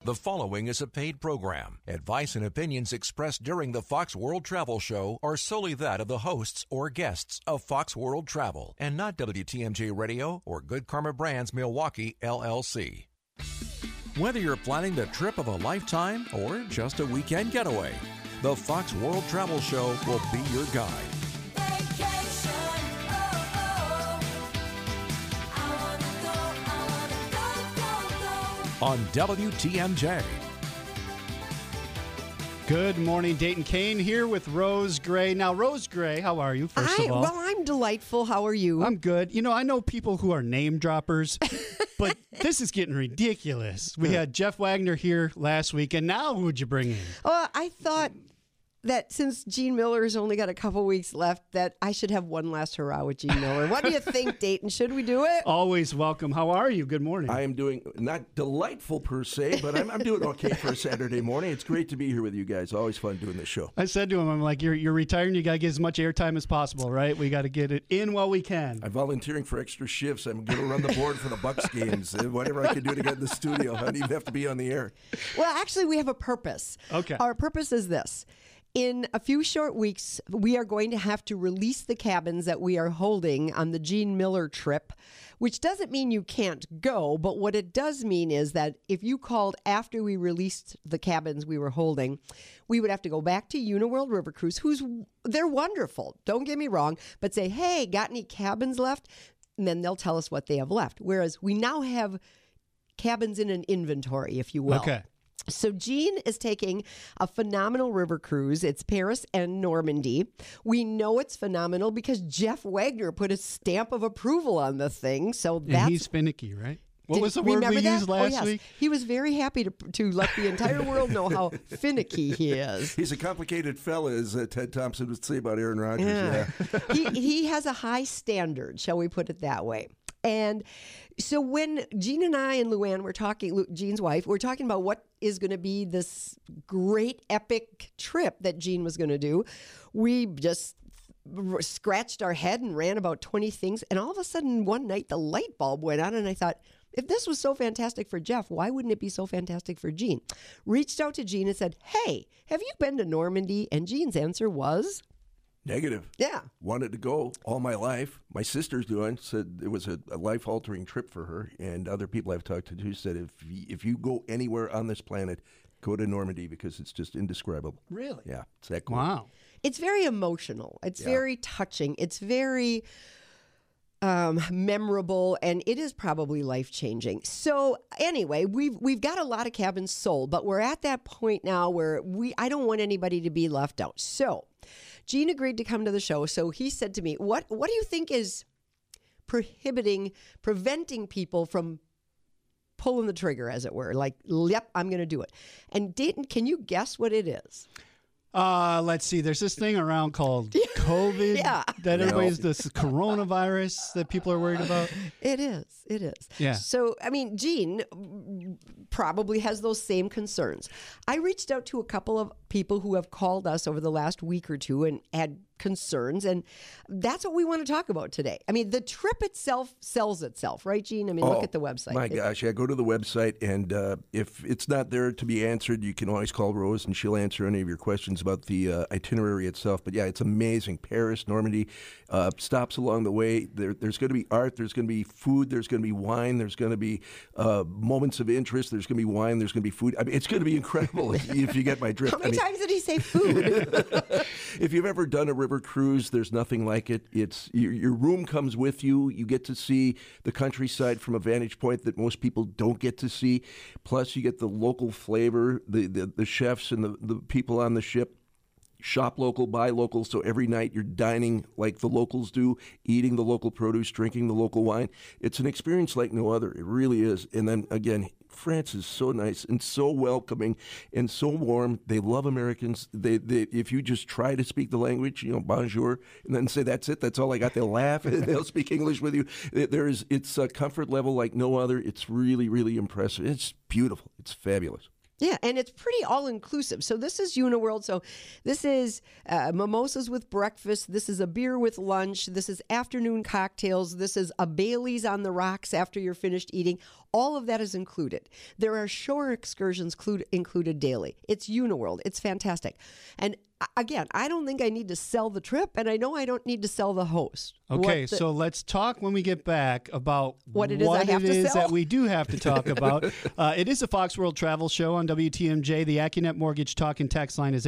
The following is a paid program. Advice and opinions expressed during the Fox World Travel Show are solely that of the hosts or guests of Fox World Travel and not WTMJ Radio or Good Karma Brands Milwaukee, LLC. Whether you're planning the trip of a lifetime or just a weekend getaway, the Fox World Travel Show will be your guide. On WTMJ. Good morning, Dayton Kane here with Rose Gray. Now, Rose Gray, how are you, first of all? Well, I'm delightful. How are you? I'm good. You know, I know people who are name droppers, but this is getting ridiculous. We had Jeff Wagner here last week, and now who'd you bring in? I thought that since Gene Miller's only got a couple weeks left, that I should have one last hurrah with Gene Miller. What do you think, Dayton? Should we do it? Always welcome. How are you? Good morning. I am doing, not delightful per se, but I'm doing okay for a Saturday morning. It's great to be here with you guys. Always fun doing this show. I said to him, I'm like, you're retiring. You got to get as much airtime as possible, right? We got to get it in while we can. I'm volunteering for extra shifts. I'm going to run the board for the Bucks games. Whatever I can do to get in the studio. I don't even have to be on the air. Well, actually, we have a purpose. Okay. Our purpose is this. In a few short weeks, we are going to have to release the cabins that we are holding on the Gene Miller trip, which doesn't mean you can't go, but what it does mean is that if you called after we released the cabins we were holding, we would have to go back to Uniworld River Cruise, they're wonderful, don't get me wrong, but say, hey, got any cabins left? And then they'll tell us what they have left. Whereas we now have cabins in an inventory, if you will. Okay. So Gene is taking a phenomenal river cruise. It's Paris and Normandy. We know it's phenomenal because Jeff Wagner put a stamp of approval on the thing. So that's... And he's finicky, right? What was the word we used last week? He was very happy to let the entire world know how finicky he is. He's a complicated fella, as Ted Thompson would say about Aaron Rodgers. Yeah. He has a high standard, shall we put it that way. And so when Gene and I and Luann were talking, Gene's wife, we're talking about what is going to be this great epic trip that Gene was going to do, we just scratched our head and ran about 20 things. And all of a sudden, one night, the light bulb went on. And I thought, if this was so fantastic for Jeff, why wouldn't it be so fantastic for Gene? Reached out to Gene and said, hey, have you been to Normandy? And Gene's answer was... Negative. Yeah. Wanted to go all my life. My sister's doing, said it was a life-altering trip for her, and other people I've talked to too said if you go anywhere on this planet, go to Normandy because it's just indescribable. Really? Yeah. It's that cool. Wow. It's very emotional. It's very touching. It's very memorable, and it is probably life-changing. So anyway, we've got a lot of cabins sold, but we're at that point now where I don't want anybody to be left out. So Gene agreed to come to the show. So he said to me, what do you think is preventing people from pulling the trigger, as it were? Like, yep, I'm going to do it. And Dayton, can you guess what it is? Let's see. There's this thing around called COVID that everybody's this coronavirus that people are worried about. It is. Yeah. So, I mean, Gene probably has those same concerns. I reached out to a couple of people who have called us over the last week or two and had concerns, and that's what we want to talk about today. I mean, the trip itself sells itself, right, Gene? I mean, look at the website. My gosh, yeah, go to the website, and if it's not there to be answered, you can always call Rose, and she'll answer any of your questions about the itinerary itself. But yeah, it's amazing. Paris, Normandy, stops along the way. There's going to be art, there's going to be food, there's going to be wine, there's going to be moments of interest, there's going to be wine, there's going to be food. I mean, it's going to be incredible if you get my drift. How many times did he say food? If you've ever done a river cruise, there's nothing like it. It's your room comes with you. You get to see the countryside from a vantage point that most people don't get to see. Plus, you get the local flavor, the chefs and the people on the ship. Shop local, buy local, so every night you're dining like the locals do, eating the local produce, drinking the local wine. It's an experience like no other. It really is. And then, again, France is so nice and so welcoming and so warm. They love Americans. They if you just try to speak the language, bonjour, and then say, that's it, that's all I got, they'll laugh and they'll speak English with you. It's a comfort level like no other. It's really, really impressive. It's beautiful. It's fabulous. Yeah, and it's pretty all-inclusive. So this is Uniworld. So this is mimosas with breakfast. This is a beer with lunch. This is afternoon cocktails. This is a Bailey's on the rocks after you're finished eating. All of that is included. There are shore excursions included daily. It's Uniworld. It's fantastic. And again, I don't think I need to sell the trip, and I know I don't need to sell the host. Okay, so let's talk when we get back about what it is that we do have to talk about. It is a Fox World Travel Show on WTMJ. The AccuNet Mortgage Talk and Text line is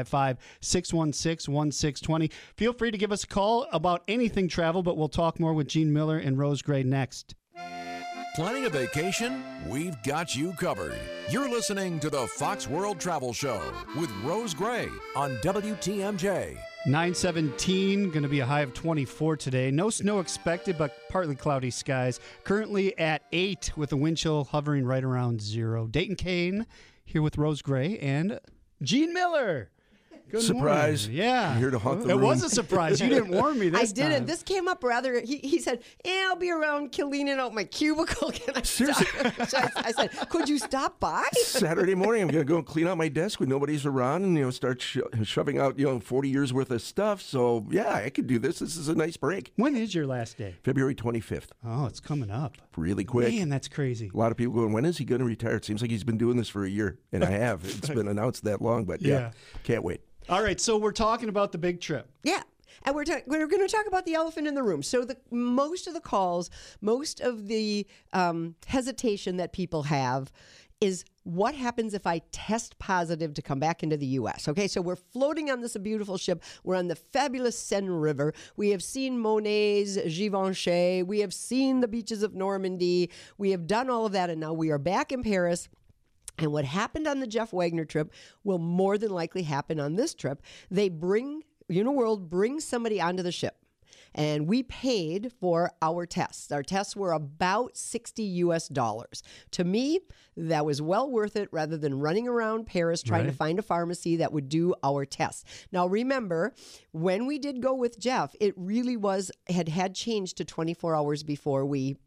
855-616-1620. Feel free to give us a call about anything travel, but we'll talk more with Gene Miller and Rose Gray next. Planning a vacation? We've got you covered. You're listening to the Fox World Travel Show with Rose Gray on WTMJ. 917, going to be a high of 24 today. No snow expected, but partly cloudy skies. Currently at 8 with the wind chill hovering right around 0. Dayton Kane here with Rose Gray and Gene Miller. Good surprise. Morning. Yeah. I'm here to haunt the room. It was a surprise. You didn't warn me this time. I didn't. This came up rather, he said, yeah, I'll be around cleaning out my cubicle. Can I Seriously? stop? I said, could you stop by? Saturday morning, I'm going to go and clean out my desk when nobody's around and, start shoving out, 40 years worth of stuff. So, yeah, I could do this. This is a nice break. When is your last day? February 25th. Oh, it's coming up. Really quick. Man, that's crazy. A lot of people going, when is he going to retire? It seems like he's been doing this for a year. And I have. It's been announced that long, but yeah, can't wait. All right, so we're talking about the big trip. Yeah. And we're going to talk about the elephant in the room. So most of the calls, most of the hesitation that people have is what happens if I test positive to come back into the U.S.? Okay, so we're floating on this beautiful ship. We're on the fabulous Seine River. We have seen Monet's Givenchy. We have seen the beaches of Normandy. We have done all of that, and now we are back in Paris. And what happened on the Jeff Wagner trip will more than likely happen on this trip. Uniworld brings somebody onto the ship. And we paid for our tests. Our tests were about $60. To me, that was well worth it rather than running around Paris trying to find a pharmacy that would do our tests. Now, remember, when we did go with Jeff, it really had changed to 24 hours before we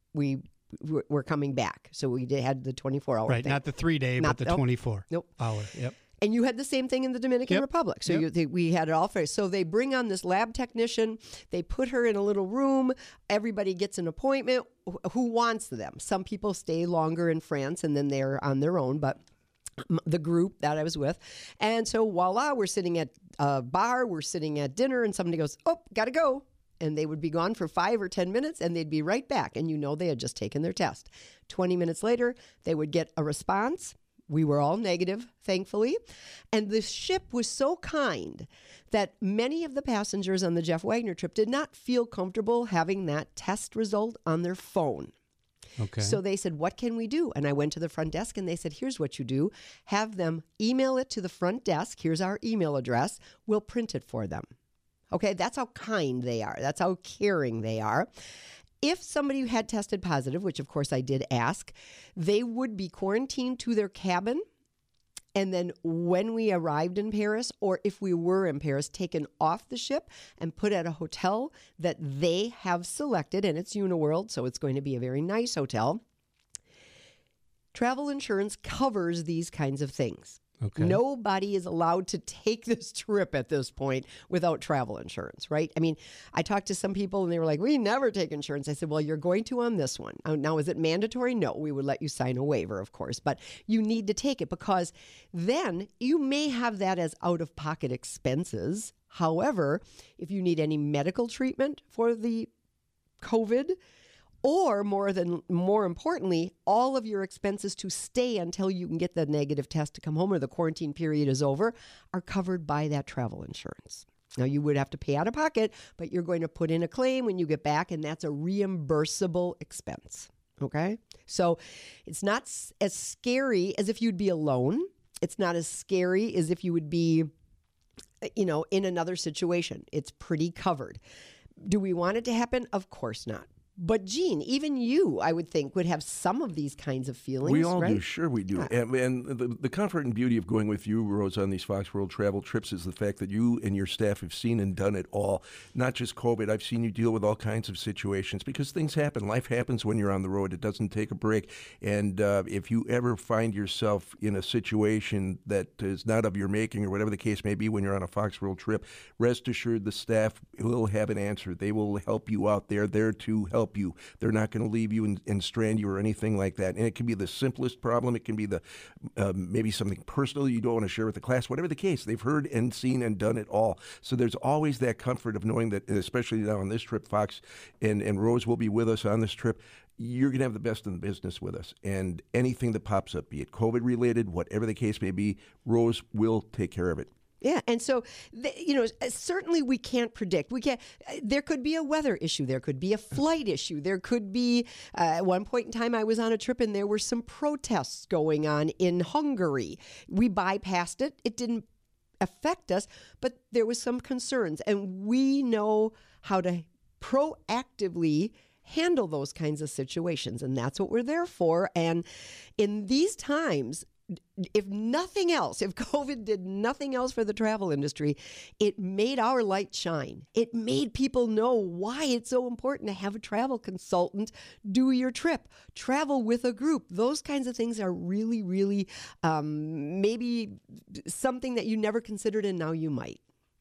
were coming back. So we had the 24-hour Right, thing. not the 3-day, but the 24 hour. Yep. And you had the same thing in the Dominican Republic. So we had it all for. So they bring on this lab technician. They put her in a little room. Everybody gets an appointment. Who wants them? Some people stay longer in France and then they're on their own. But the group that I was with. And so voila, we're sitting at a bar. We're sitting at dinner and somebody goes, oh, got to go. And they would be gone for 5 or 10 minutes and they'd be right back. And they had just taken their test. 20 minutes later, they would get a response. We were all negative, thankfully. And the ship was so kind that many of the passengers on the Jeff Wagner trip did not feel comfortable having that test result on their phone. Okay. So they said, what can we do? And I went to the front desk and they said, here's what you do. Have them email it to the front desk. Here's our email address. We'll print it for them. Okay, that's how kind they are. That's how caring they are. If somebody had tested positive, which of course I did ask, they would be quarantined to their cabin. And then when we arrived in Paris, or if we were in Paris, taken off the ship and put at a hotel that they have selected. And it's Uniworld, so it's going to be a very nice hotel. Travel insurance covers these kinds of things. Okay. Nobody is allowed to take this trip at this point without travel insurance, right? I mean, I talked to some people and they were like, we never take insurance. I said, well, you're going to on this one. Now, is it mandatory? No, we would let you sign a waiver, of course, but you need to take it because then you may have that as out-of-pocket expenses. However, if you need any medical treatment for the COVID, or more importantly, all of your expenses to stay until you can get the negative test to come home or the quarantine period is over are covered by that travel insurance. Now, you would have to pay out of pocket, but you're going to put in a claim when you get back, and that's a reimbursable expense. Okay? So it's not as scary as if you'd be alone. It's not as scary as if you would be, in another situation. It's pretty covered. Do we want it to happen? Of course not. But Gene, even you, I would think, would have some of these kinds of feelings. We all right? do, sure we do. Yeah. And the comfort and beauty of going with you, Rose, on these Fox World travel trips is the fact that you and your staff have seen and done it all. Not just COVID. I've seen you deal with all kinds of situations because things happen. Life happens when you're on the road. It doesn't take a break. And if you ever find yourself in a situation that is not of your making or whatever the case may be when you're on a Fox World trip, rest assured the staff will have an answer. They will help you out there. They're to help you. They're not going to leave you and strand you or anything like that. And it can be the simplest problem. It can be the maybe something personal you don't want to share with the class. Whatever the case, they've heard and seen and done it all. So there's always that comfort of knowing that, especially now on this trip, Fox and Rose will be with us on this trip. You're going to have the best in the business with us. And anything that pops up, be it COVID-related, whatever the case may be, Rose will take care of it. Yeah, and so, certainly we can't predict. We can't. There could be a weather issue. There could be a flight issue. There could be, at one point in time, I was on a trip and there were some protests going on in Hungary. We bypassed it. It didn't affect us, but there was some concerns. And we know how to proactively handle those kinds of situations. And that's what we're there for. And in these times, if nothing else, if COVID did nothing else for the travel industry, it made our light shine. It made people know why it's so important to have a travel consultant do your trip, travel with a group. Those kinds of things are really, really maybe something that you never considered and now you might.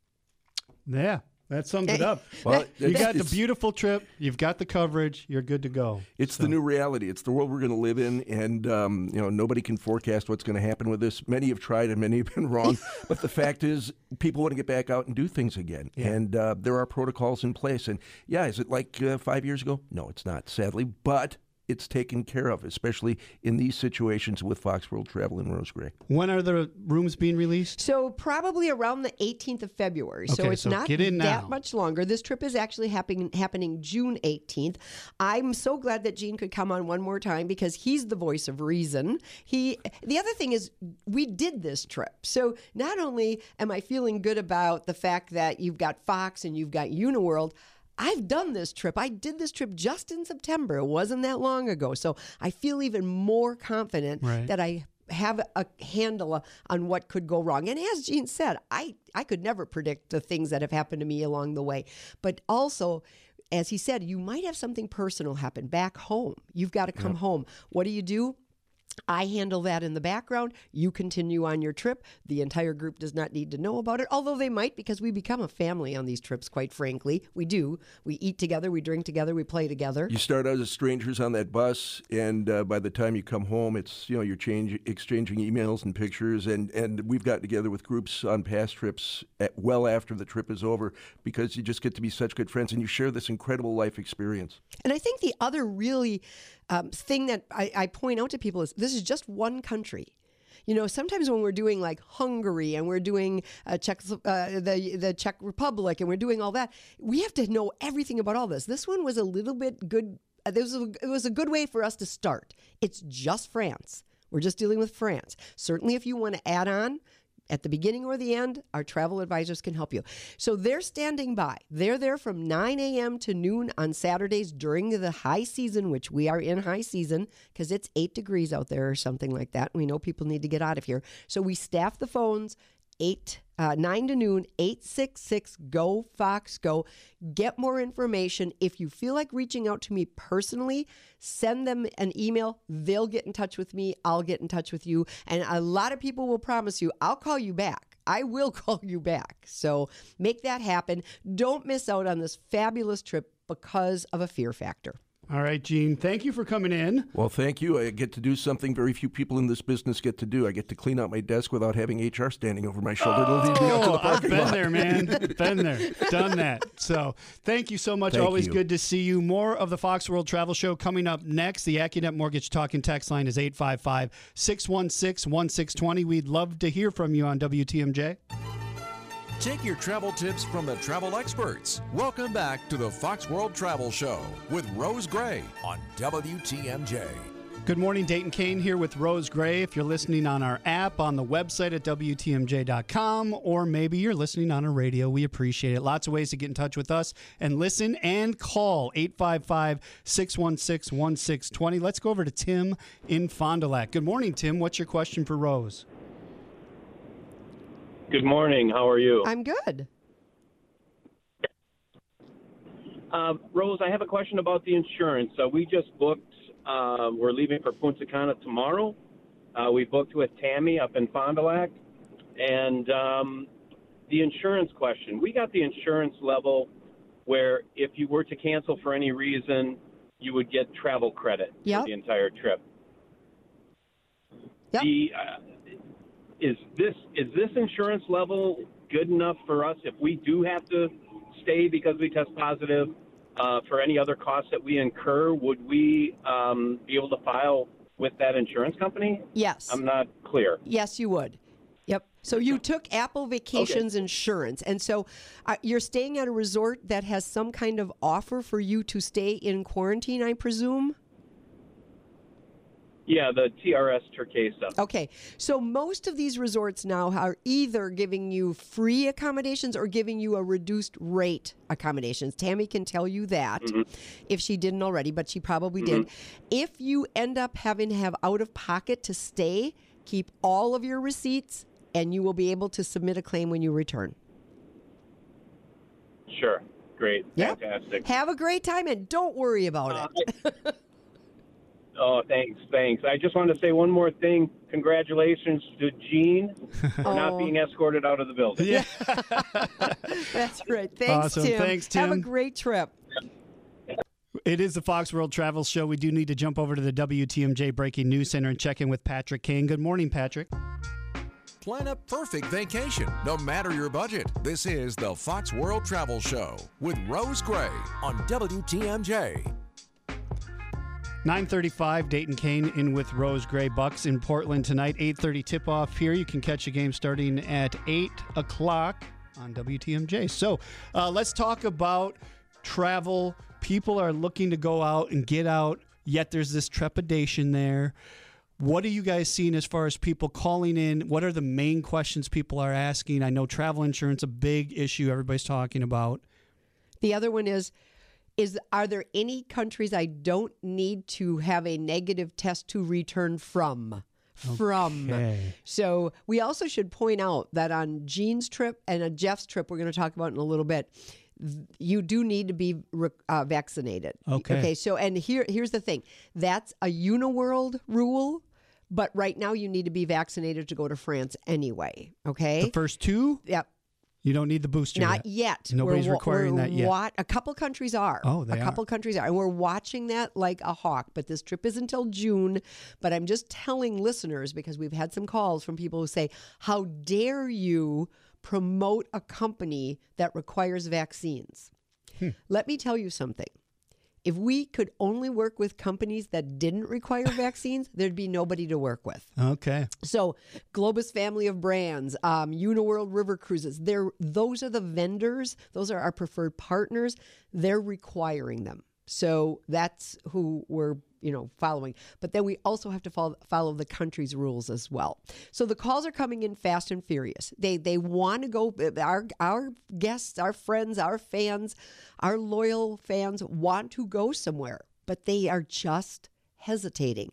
Yeah. That sums it up. Well, you got the beautiful trip. You've got the coverage. You're good to go. It's the new reality. It's the world we're going to live in, and nobody can forecast what's going to happen with this. Many have tried, and many have been wrong. But the fact is, people want to get back out and do things again, and there are protocols in place. And is it like 5 years ago? No, it's not, sadly, but it's taken care of, especially in these situations with Fox World Travel and Rose Gray. When are the rooms being released? So probably around the 18th of February. Okay, so it's so not get in that now. much longer. This trip is actually happening June 18th. I'm so glad that Gene could come on one more time because he's the voice of reason. The other thing is we did this trip. So not only am I feeling good about the fact that you've got Fox and you've got Uniworld, I've done this trip. I did this trip just in September. It wasn't that long ago. So I feel even more confident that I have a handle on what could go wrong. And as Gene said, I could never predict the things that have happened to me along the way. But also, as he said, you might have something personal happen back home. You've got to come home. What do? I handle that in the background. You continue on your trip. The entire group does not need to know about it, although they might because we become a family on these trips, quite frankly. We do. We eat together, we drink together, we play together. You start out as strangers on that bus, and by the time you come home, it's you're exchanging emails and pictures, and we've gotten together with groups on past trips well after the trip is over because you just get to be such good friends, and you share this incredible life experience. And I think the other really thing that I point out to people is this is just one country. Sometimes when we're doing like Hungary and we're doing the Czech Republic and we're doing all that, we have to know everything about all this. This one was a little bit good. It was a good way for us to start. It's just France. We're just dealing with France. Certainly if you want to add on, at the beginning or the end, our travel advisors can help you. So they're standing by. They're there from 9 a.m. to noon on Saturdays during the high season, which we are in high season because it's 8 degrees out there or something like that. We know people need to get out of here. So we staff the phones 9 to noon, 866-GO-FOX-GO. Get more information. If you feel like reaching out to me personally, send them an email. They'll get in touch with me. I'll get in touch with you. And a lot of people will promise you, I'll call you back. I will call you back. So make that happen. Don't miss out on this fabulous trip because of a fear factor. All right, Gene, thank you for coming in. Well, thank you. I get to do something very few people in this business get to do. I get to clean out my desk without having HR standing over my shoulder to lead me out to the parking lot. Been there, man. Been there. Done that. So thank you so much. Thank Always you. good to see you. More of the Fox World Travel Show coming up next. The AccuNet Mortgage Talk and Text line is 855-616-1620. We'd love to hear from you on WTMJ. Take your travel tips from the travel experts. Welcome back to the Fox World Travel Show with Rose Gray on WTMJ. Good morning, Dayton Kane here with Rose Gray. If you're listening on our app, on the website at WTMJ.com, or maybe you're listening on our radio, we appreciate it. Lots of ways to get in touch with us and listen and call 855-616-1620. Let's go over to Tim in Fond du Lac. Good morning, Tim. What's your question for Rose? Good morning. How are you? I'm good. Rose, I have a question about the insurance. We just booked. We're leaving for Punta Cana tomorrow. We booked with Tammy up in Fond du Lac. And the insurance question. We got the insurance level where if you were to cancel for any reason, you would get travel credit for the entire trip. Yep. Is this insurance level good enough for us if we do have to stay because we test positive? For any other costs that we incur, would we be able to file with that insurance company? Yes. I'm not clear. Yes, you would. Yep. So you took Apple Vacations insurance, and so you're staying at a resort that has some kind of offer for you to stay in quarantine, I presume? Yeah, the TRS Turquesa. Okay. So most of these resorts now are either giving you free accommodations or giving you a reduced rate accommodations. Tammy can tell you that if she didn't already, but she probably did. If you end up having to have out of pocket to stay, keep all of your receipts and you will be able to submit a claim when you return. Sure. Great. Yep. Fantastic. Have a great time and don't worry about it. Oh, thanks. I just wanted to say one more thing. Congratulations to Gene for not being escorted out of the building. Yeah. That's right. Thanks, Awesome. Tim. Thanks, Tim. Have a great trip. It is the Fox World Travel Show. We do need to jump over to the WTMJ Breaking News Center and check in with Patrick Kane. Good morning, Patrick. Plan a perfect vacation, no matter your budget. This is the Fox World Travel Show with Rose Gray on WTMJ. 9:35, Dayton Kane in with Rose Gray. Bucks in Portland tonight. 8:30 tip-off here. You can catch a game starting at 8 o'clock on WTMJ. So let's talk about travel. People are looking to go out and get out, yet there's this trepidation there. What are you guys seeing as far as people calling in? What are the main questions people are asking? I know travel insurance, a big issue everybody's talking about. The other one is are there any countries I don't need to have a negative test to return from? Okay. So we also should point out that on Gene's trip and Jeff's trip, we're going to talk about in a little bit, you do need to be vaccinated. Okay. So, and here's the thing. That's a Uniworld rule, but right now you need to be vaccinated to go to France anyway. Okay. The first two? Yep. You don't need the booster Not yet. Nobody's requiring that yet. A couple countries are. Oh, they A couple countries are. And we're watching that like a hawk. But this trip is until June. But I'm just telling listeners, because we've had some calls from people who say, how dare you promote a company that requires vaccines? Let me tell you something. If we could only work with companies that didn't require vaccines, there'd be nobody to work with. Okay. So Globus family of brands, Uniworld River Cruises, those are the vendors. Those are our preferred partners. They're requiring them. So that's who we're following. But then we also have to follow the country's rules as well. So the calls are coming in fast and furious. They want to go. Our guests, our friends, our fans, our loyal fans want to go somewhere, but they are just hesitating.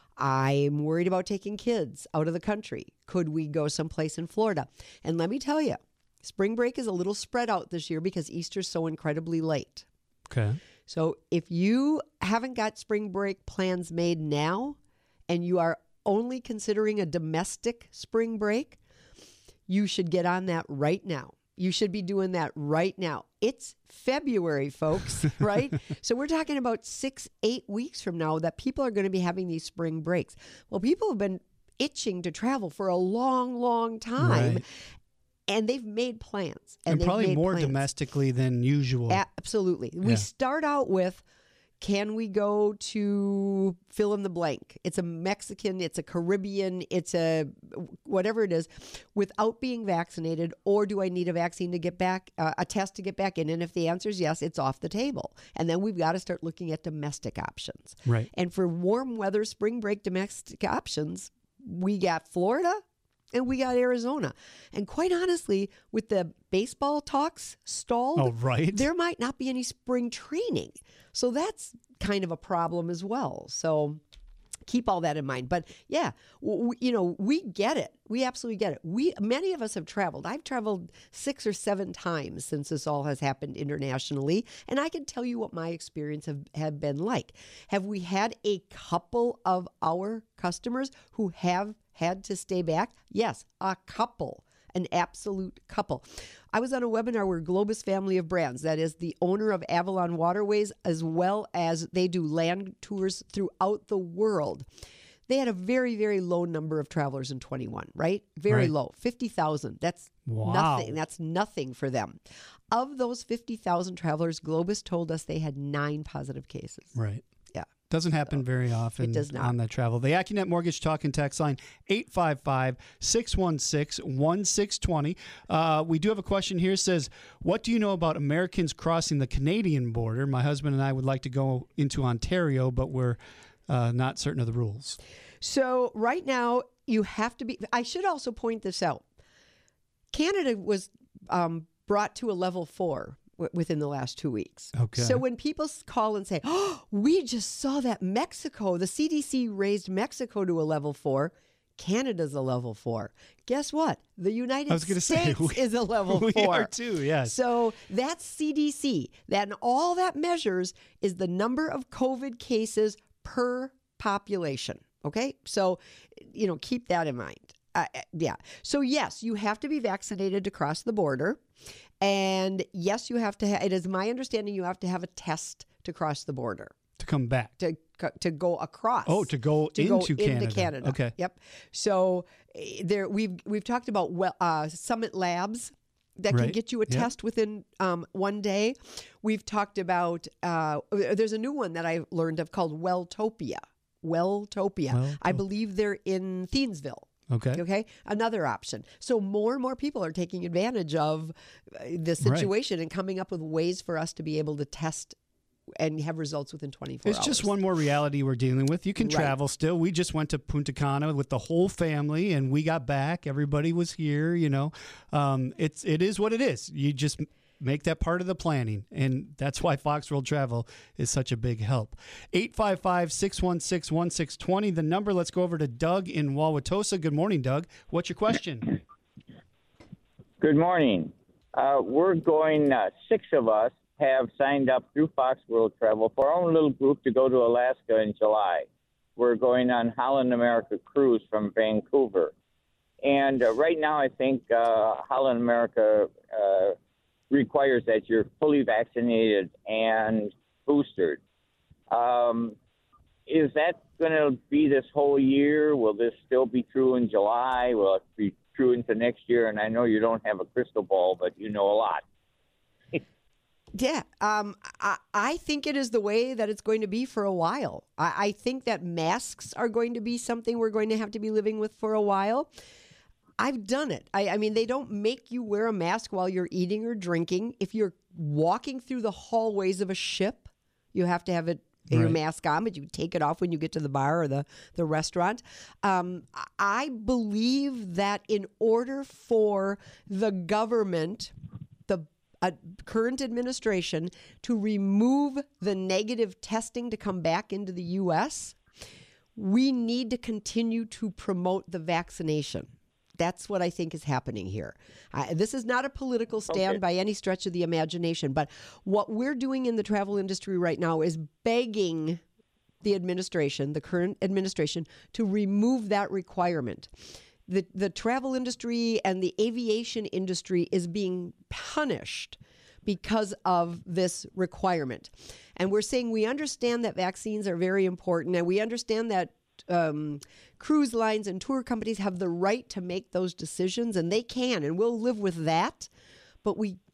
I'm worried about taking kids out of the country. Could we go someplace in Florida? And let me tell you, spring break is a little spread out this year because Easter's so incredibly late. Okay. So if you haven't got spring break plans made now and you are only considering a domestic spring break, you should get on that right now. You should be doing that right now. It's February, folks, right? So we're talking about 6-8 weeks from now that people are going to be having these spring breaks. Well, people have been itching to travel for a long, long time. Right. And they've made plans. And probably more domestically than usual. Absolutely. We start out with, Can we go to fill in the blank? It's a Mexican, it's a Caribbean, it's a whatever it is, without being vaccinated, or do I need a vaccine to get back, a test to get back in? And if the answer is yes, it's off the table. And then we've got to start looking at domestic options. Right. And for warm weather, spring break domestic options, we got Florida and we got Arizona. And quite honestly, with the baseball talks stalled, Oh, right. there might not be any spring training. So that's kind of a problem as well. So keep all that in mind. But yeah, we get it. We absolutely get it. Many of us have traveled. I've traveled 6 or 7 times since this all has happened internationally. And I can tell you what my experience have been like. Have we had a couple of our customers who have had to stay back? Yes, a couple. An absolute couple. I was on a webinar where Globus Family of Brands, that is the owner of Avalon Waterways, as well as they do land tours throughout the world. They had a very, very low number of travelers in 21, right? Very low, 50,000. That's nothing. That's nothing for them. Of those 50,000 travelers, Globus told us they had 9 positive cases. Right. Yeah. Doesn't happen very often It does not. on that travel. The AccuNet Mortgage Talk and Text line, 855-616-1620. We do have a question here. It says, what do you know about Americans crossing the Canadian border? My husband and I would like to go into Ontario, but we're not certain of the rules. So right now, you have to be... I should also point this out. Canada was brought to a level 4 within the last 2 weeks. Okay. So when people call and say, oh, we just saw that Mexico, the CDC raised Mexico to a level 4, Canada's a level 4. Guess what? The United States is a level 4. We are too, yes. So that's CDC. And all that measures is the number of COVID cases per population. Okay? So, keep that in mind. Yeah. So yes, you have to be vaccinated to cross the border. And yes, you have to it is my understanding you have to have a test to cross the border. To come back. To go across. Oh, to go into Canada. Okay. Yep. So we've talked about Summit Labs that can get you a test within 1 day. We've talked about there's a new one that I learned of called Welltopia. I believe they're in Thiensville. Okay. Another option. So more and more people are taking advantage of the situation and coming up with ways for us to be able to test and have results within 24 hours. It's just one more reality we're dealing with. You can travel still. We just went to Punta Cana with the whole family, and we got back. Everybody was here. It is what it is. You just make that part of the planning, and that's why Fox World Travel is such a big help. 855-616-1620, the number. Let's go over to Doug in Wauwatosa. Good morning, Doug. What's your question? Good morning. We're going, 6 of us have signed up through Fox World Travel for our own little group to go to Alaska in July. We're going on Holland America Cruise from Vancouver. And right now I think Holland America requires that you're fully vaccinated and boosted. Is that going to be this whole year? Will this still be true in July? Will it be true into next year? And I know you don't have a crystal ball, but you know a lot. Yeah, I think it is the way that it's going to be for a while. I think that masks are going to be something we're going to have to be living with for a while. I've done it. I mean, they don't make you wear a mask while you're eating or drinking. If you're walking through the hallways of a ship, you have to have your mask on, but you take it off when you get to the bar or the restaurant. I believe that in order for the government, the current administration, to remove the negative testing to come back into the U.S., we need to continue to promote the vaccination. That's what I think is happening here. This is not a political stand by any stretch of the imagination, but what we're doing in the travel industry right now is begging the administration, the current administration, to remove that requirement. The travel industry and the aviation industry is being punished because of this requirement. And we're saying we understand that vaccines are very important, and we understand that cruise lines and tour companies have the right to make those decisions, and they can, and we'll live with that. But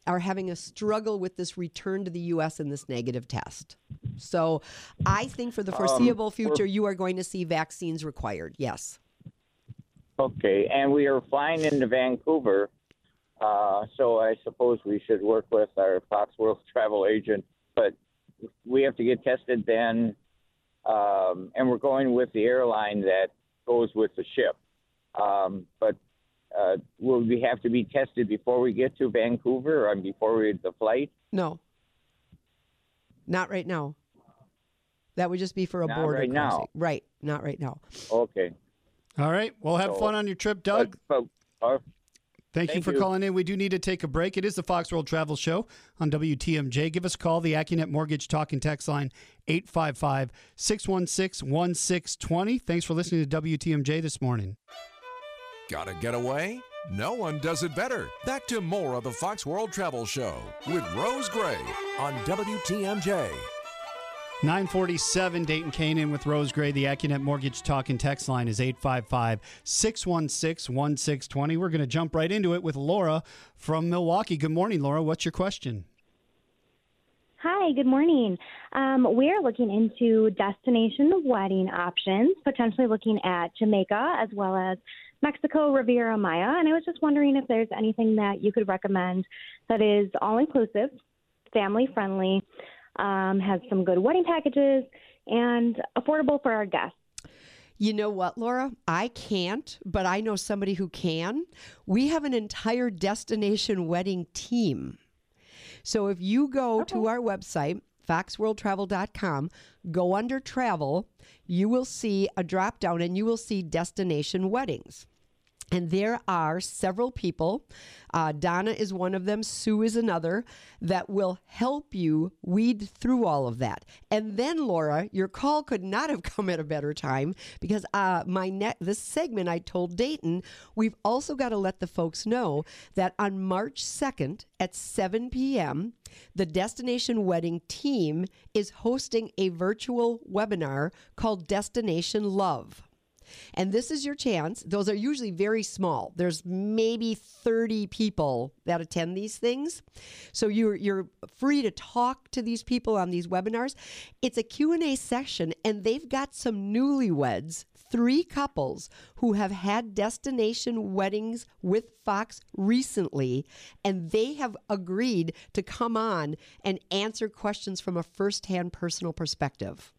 are having a struggle with this return to the U.S. and this negative test. So I think for the foreseeable future, you are going to see vaccines required. Yes. Okay, and we are flying into Vancouver, so I suppose we should work with our Fox World travel agent, but we have to get tested then, and we're going with the airline that goes with the ship. But will we have to be tested before we get to Vancouver or before we the flight? No. Not right now. That would just be for a Not border right crossing. now. Right. Not right now. Okay. All right. Well, have fun on your trip, Doug. Thank you for calling in. We do need to take a break. It is the Fox World Travel Show on WTMJ. Give us a call, the AccuNet Mortgage Talk and Text line, 855-616-1620. Thanks for listening to WTMJ this morning. Gotta get away? No one does it better. Back to more of the Fox World Travel Show with Rose Gray on WTMJ. 947 Dayton Kane in with Rose Gray. The AccuNet Mortgage Talk and Text line is 855-616-1620. We're going to jump right into it with Laura from Milwaukee. Good morning, Laura. What's your question? Hi, good morning. We're looking into destination wedding options, potentially looking at Jamaica as well as Mexico, Riviera Maya. And I was just wondering if there's anything that you could recommend that is all-inclusive, family-friendly, has some good wedding packages, and affordable for our guests. You know what, Laura? I can't, but I know somebody who can. We have an entire destination wedding team. So if you go to our website, foxworldtravel.com, go under travel, you will see a drop down and you will see destination weddings. And there are several people, Donna is one of them, Sue is another, that will help you weed through all of that. And then, Laura, your call could not have come at a better time because this segment I told Dayton, we've also got to let the folks know that on March 2nd at 7 p.m., the Destination Wedding team is hosting a virtual webinar called Destination Love. And this is your chance. Those are usually very small. There's maybe 30 people that attend these things. So you're free to talk to these people on these webinars. It's a Q&A session, and they've got some newlyweds, 3 couples who have had destination weddings with Fox recently, and they have agreed to come on and answer questions from a firsthand personal perspective.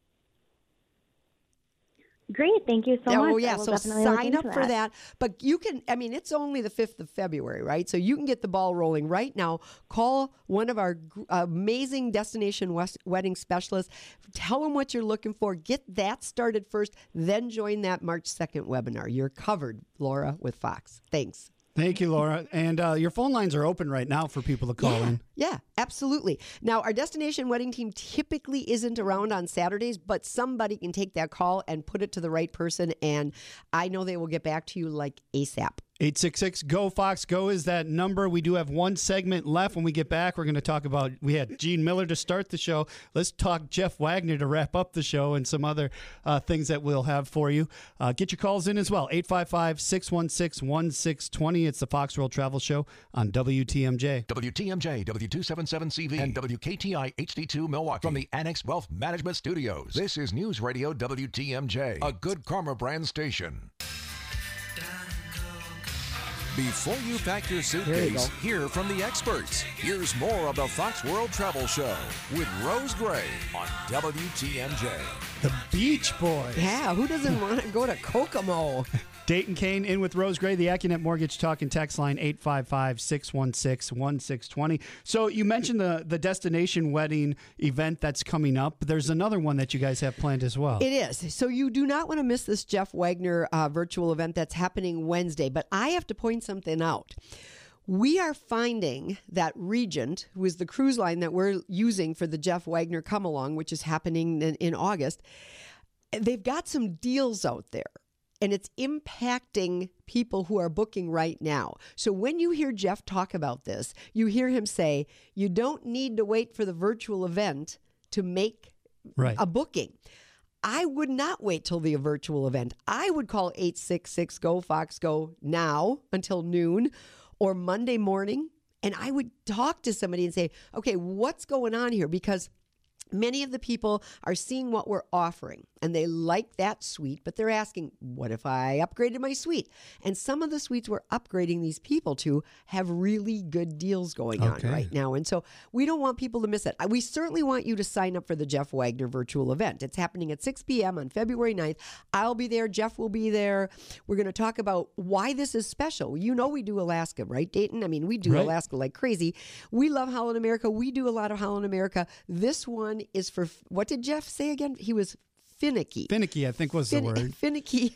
Great. Thank you so much. Oh, yeah. So sign up for that. But you can, it's only the 5th of February, right? So you can get the ball rolling right now. Call one of our amazing destination wedding specialists. Tell them what you're looking for. Get that started first. Then join that March 2nd webinar. You're covered, Laura, with Fox. Thanks. Thank you, Laura. And your phone lines are open right now for people to call in. Yeah, absolutely. Now, our destination wedding team typically isn't around on Saturdays, but somebody can take that call and put it to the right person, and I know they will get back to you like ASAP. 866-GO-FOX-GO is that number. We do have one segment left. When we get back, we're going to talk about, we had Gene Miller to start the show. Let's talk Jeff Wagner to wrap up the show and some other things that we'll have for you. Get your calls in as well. 855-616-1620. It's the Fox World Travel Show on WTMJ. WTMJ, W277CV, and WKTI HD2 Milwaukee. From the Annex Wealth Management Studios, this is News Radio WTMJ, a Good Karma brand station. Before you pack your suitcase, hear from the experts. Here's more of the Fox World Travel Show with Rose Gray on WTMJ. The Beach Boys. Yeah, who doesn't want to go to Kokomo? Dayton Kane in with Rose Gray, the AccuNet Mortgage Talk and Text line, 855-616-1620. So you mentioned the destination wedding event that's coming up. There's another one that you guys have planned as well. It is. So you do not want to miss this Jeff Wagner virtual event that's happening Wednesday. But I have to point something out. We are finding that Regent, who is the cruise line that we're using for the Jeff Wagner Come Along, which is happening in August, they've got some deals out there. And it's impacting people who are booking right now. So when you hear Jeff talk about this, you hear him say, you don't need to wait for the virtual event to make a booking. I would not wait till the virtual event. I would call 866-GO-FOX-GO now until noon or Monday morning And I would talk to somebody and say, okay, what's going on here? Because many of the people are seeing what we're offering and they like that suite, but they're asking, what if I upgraded my suite? And some of the suites we're upgrading these people to have really good deals going on right now. And so we don't want people to miss it. We certainly want you to sign up for the Jeff Wagner virtual event. It's happening at 6 p.m. on February 9th. I'll be there. Jeff will be there. We're going to talk about why this is special. You know we do Alaska, right, Dayton? I mean, we do Alaska like crazy. We love Holland America. We do a lot of Holland America. This one is for, what did Jeff say again? He was finicky. Finicky, I think was the word. Finicky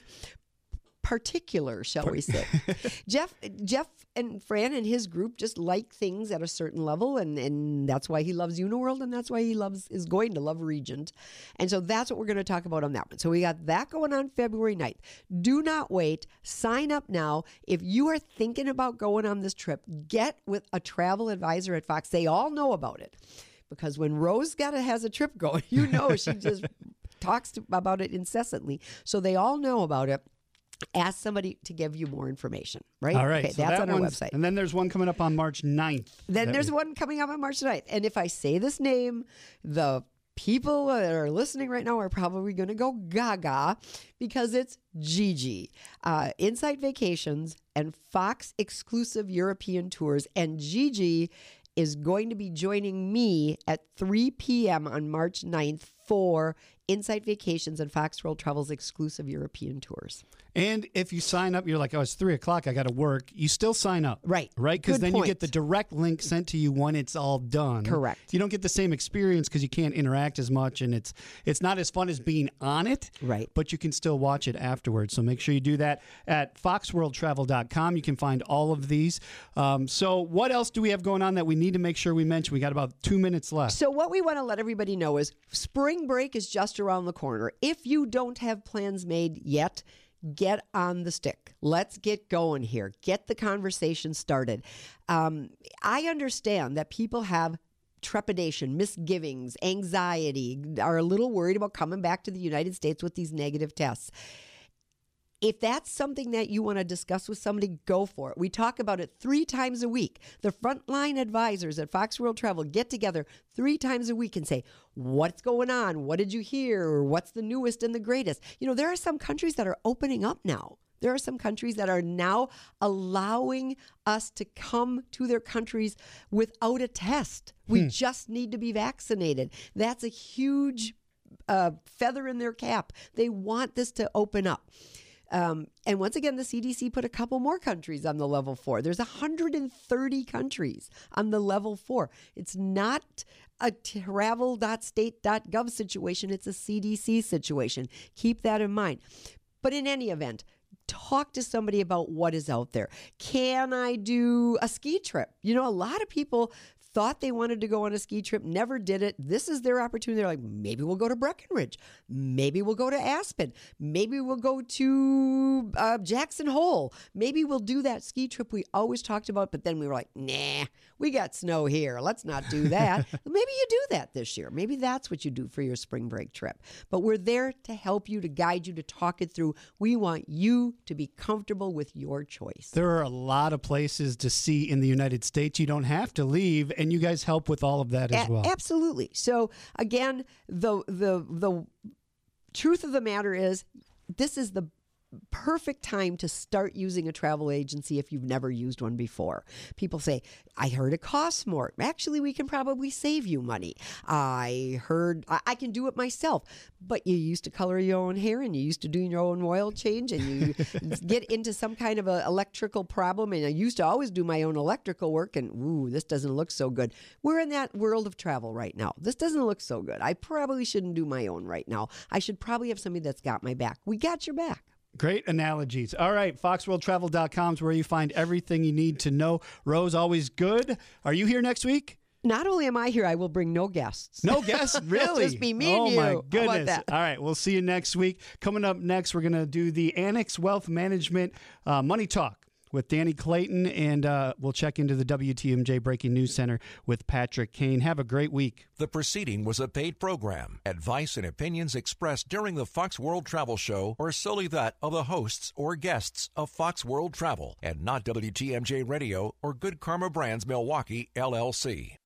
particular, shall we say. Jeff and Fran and his group just like things at a certain level, and that's why he loves Uniworld, and that's why he is going to love Regent. And so that's what we're going to talk about on that one. So we got that going on February 9th. Do not wait. Sign up now. If you are thinking about going on this trip, get with a travel advisor at Fox. They all know about it. Because when Rose has a trip going, you know she just talks about it incessantly. So they all know about it. Ask somebody to give you more information, right? All right. Okay, so that's on our website. And then there's one coming up on March 9th. Then there's one coming up on March 9th. And if I say this name, the people that are listening right now are probably going to go gaga because it's Gigi. Insight Vacations and Fox exclusive European tours. And Gigi is going to be joining me at 3 p.m. on March 9th for Insight Vacations and Fox World Travel's exclusive European tours. And if you sign up, you're like, oh, it's 3 o'clock, I got to work. You still sign up. Right. Right? Because then point. you get the direct link sent to you when it's all done. Correct. You don't get the same experience because you can't interact as much, and it's not as fun as being on it. Right. But you can still watch it afterwards. So make sure you do that at foxworldtravel.com. You can find all of these. So what else do we have going on that we need to make sure we mention? We got about 2 minutes left. So what we want to let everybody know is spring break is just around the corner. If you don't have plans made yet, get on the stick. Let's get going here. Get the conversation started. I understand that people have trepidation, misgivings, anxiety, are a little worried about coming back to the United States with these negative tests. If that's something that you want to discuss with somebody, go for it. We talk about it 3 times a week. The frontline advisors at Fox World Travel get together 3 times a week and say, what's going on? What did you hear? Or what's the newest and the greatest? You know, there are some countries that are opening up now. There are some countries that are now allowing us to come to their countries without a test. We just need to be vaccinated. That's a huge feather in their cap. They want this to open up. And once again, the CDC put a couple more countries on the level 4. There's 130 countries on the level 4. It's not a travel.state.gov situation. It's a CDC situation. Keep that in mind. But in any event, talk to somebody about what is out there. Can I do a ski trip? You know, a lot of people thought they wanted to go on a ski trip, never did it. This is their opportunity. They're like, maybe we'll go to Breckenridge. Maybe we'll go to Aspen. Maybe we'll go to Jackson Hole. Maybe we'll do that ski trip we always talked about, but then we were like, nah, we got snow here. Let's not do that. Maybe you do that this year. Maybe that's what you do for your spring break trip. But we're there to help you, to guide you, to talk it through. We want you to be comfortable with your choice. There are a lot of places to see in the United States. You don't have to leave, and you guys help with all of that as well. Absolutely. So again, the truth of the matter is, this is the perfect time to start using a travel agency if you've never used one before. People say, I heard it costs more. Actually, we can probably save you money. I heard I can do it myself. But you used to color your own hair, and you used to do your own oil change, and you get into some kind of an electrical problem. And I used to always do my own electrical work, and ooh, this doesn't look so good. We're in that world of travel right now. This doesn't look so good. I probably shouldn't do my own right now. I should probably have somebody that's got my back. We got your back. Great analogies. All right, foxworldtravel.com is where you find everything you need to know. Rose, always good. Are you here next week? Not only am I here, I will bring no guests. No guests? Really? Just be me and you. Oh, my goodness. How about that? All right, we'll see you next week. Coming up next, we're going to do the Annex Wealth Management Money Talk with Danny Clayton, and we'll check into the WTMJ Breaking News Center with Patrick Kane. Have a great week. The proceeding was a paid program. Advice and opinions expressed during the Fox World Travel Show are solely that of the hosts or guests of Fox World Travel and not WTMJ Radio or Good Karma Brands Milwaukee, LLC.